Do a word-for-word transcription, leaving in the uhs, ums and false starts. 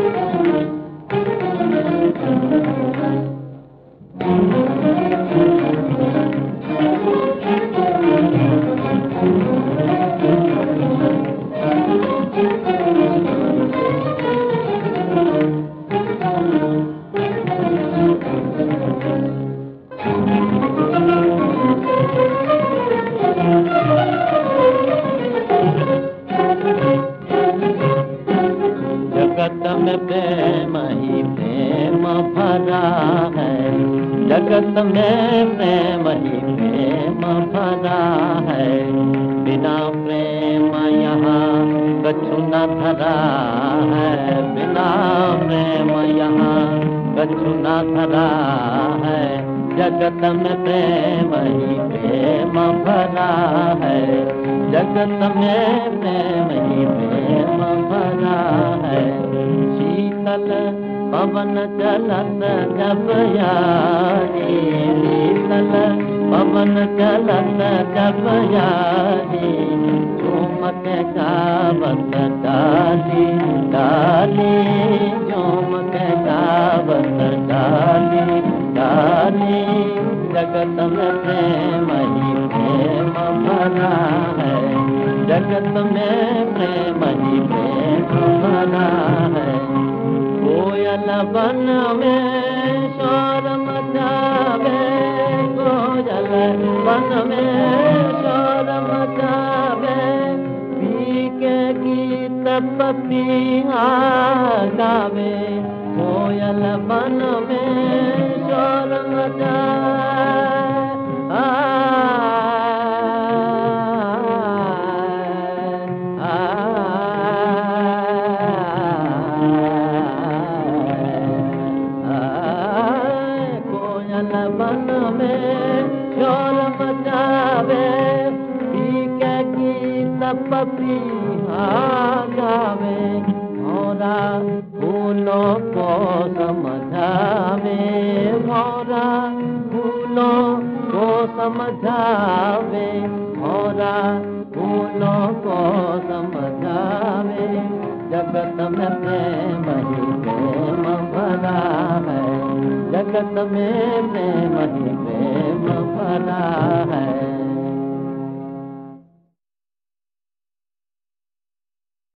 जगत में प्रेम ही प्रेम भरा है, जगत में प्रेम ही प्रेम भरा है। बिना प्रेम यहाँ कछु न धरा है, बिना प्रेम यहाँ कछु न धरा है। जगत में प्रेम ही प्रेम भरा है, जगत में प्रेम ही प्रेम भरा है। शीतल पवन चलत जब यारी, शीतल पवन चलत जब यारी, झूमक गावत डाली डाली, झूमक गावत डाली डाली। जगत में प्रेम ही प्रेम भरा है, जगत में प्रेम ही प्रेम भरा है। कोयल वन में शोर मचावे, कोयल वन में शोर मचावे, पी के गीत पपिया गावे। कोयल वन में शोर मचावे, वन में शोर मचावे, पी के गीत पपिया गावे। भौरा फूलों को समझावे, भौरा फूलों को समझावे, भौरा फूलों को समझावे। जगत में प्रेम ही प्रेम भरा है, जगत में प्रेम ही प्रेम